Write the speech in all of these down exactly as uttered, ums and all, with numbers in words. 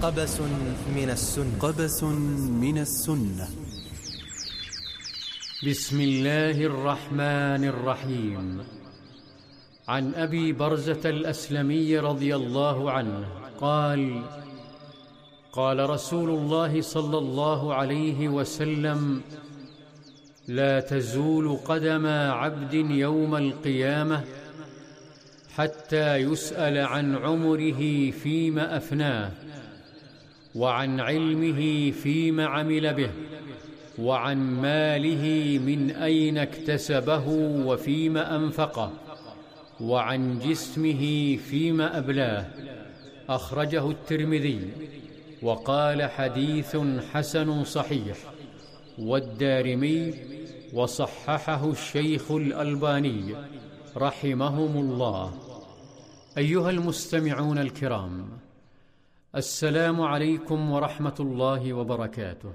قبس من السنة قبس من السنة. بسم الله الرحمن الرحيم. عن أبي برزة الأسلمي رضي الله عنه قال: قال رسول الله صلى الله عليه وسلم: لا تزول قدم عبد يوم القيامة حتى يسأل عن عمره فيما أفناه، وعن علمه فيما عمل به، وعن ماله من أين اكتسبه وفيما أنفقه، وعن جسمه فيما أبلاه. أخرجه الترمذي وقال: حديث حسن صحيح، والدارمي وصححه الشيخ الألباني رحمهم الله. أيها المستمعون الكرام، السلام عليكم ورحمة الله وبركاته.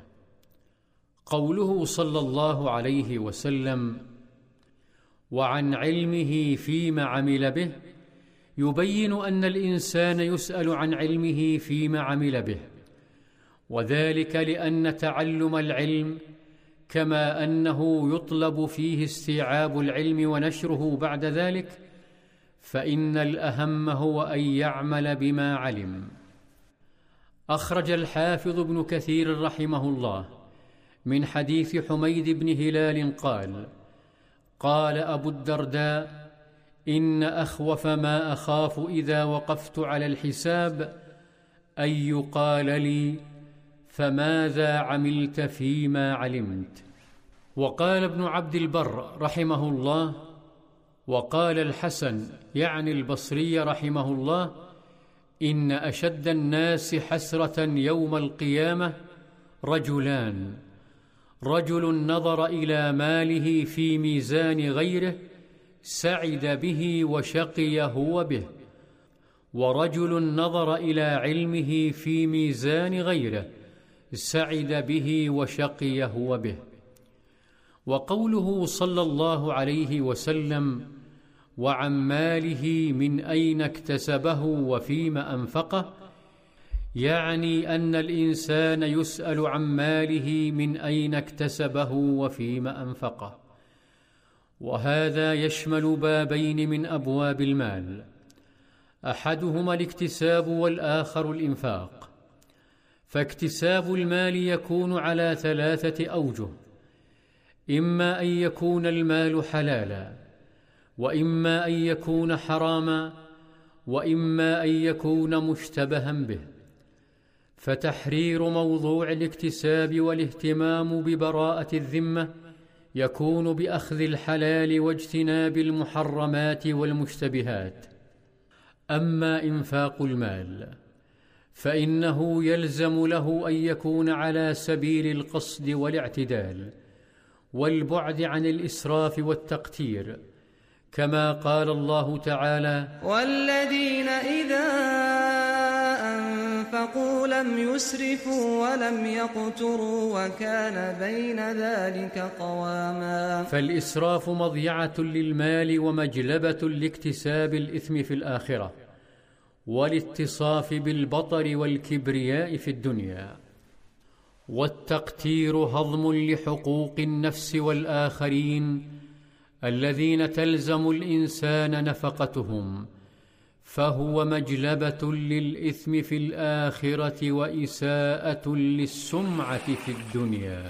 قوله صلى الله عليه وسلم: وعن علمه فيما عمل به، يبين أن الإنسان يسأل عن علمه فيما عمل به، وذلك لأن تعلم العلم كما أنه يطلب فيه استيعاب العلم ونشره بعد ذلك، فإن الأهم هو أن يعمل بما علم. أخرج الحافظ ابن كثير رحمه الله من حديث حميد بن هلال قال: قال أبو الدرداء: إن أخوف ما أخاف إذا وقفت على الحساب أن يقال لي: فماذا عملت فيما علمت؟ وقال ابن عبد البر رحمه الله: وقال الحسن يعني البصري رحمه الله: إن أشد الناس حسرة يوم القيامة رجلان: رجل نظر إلى ماله في ميزان غيره سعد به وشقي هو به، ورجل نظر إلى علمه في ميزان غيره سعد به وشقي هو به. وقوله صلى الله عليه وسلم: وعن ماله من أين اكتسبه وفيما أنفقه، يعني أن الإنسان يسأل عن ماله من أين اكتسبه وفيما أنفقه. وهذا يشمل بابين من أبواب المال، أحدهما الاكتساب والآخر الإنفاق. فاكتساب المال يكون على ثلاثة أوجه: إما أن يكون المال حلالا، وإما أن يكون حراما، وإما أن يكون مشتبها به. فتحرير موضوع الاكتساب والاهتمام ببراءة الذمة يكون بأخذ الحلال واجتناب المحرمات والمشتبهات. أما إنفاق المال فإنه يلزم له أن يكون على سبيل القصد والاعتدال والبعد عن الإسراف والتقتير، كما قال الله تعالى: والذين إذا أنفقوا لم يسرفوا ولم يقتروا وكان بين ذلك قواما. فالإسراف مضيعة للمال ومجلبة لاكتساب الإثم في الآخرة، والاتصاف بالبطر والكبرياء في الدنيا. والتقتير هضم لحقوق النفس والآخرين الذين تلزم الإنسان نفقتهم، فهو مجلبة للإثم في الآخرة وإساءة للسمعة في الدنيا.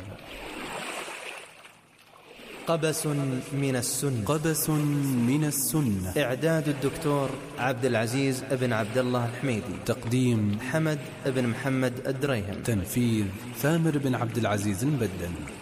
قبس من السنة. قبس من السنة. إعداد الدكتور عبد العزيز بن عبد الله الحميدي. تقديم حمد بن محمد الدريهم. تنفيذ ثامر بن عبد العزيز البدن.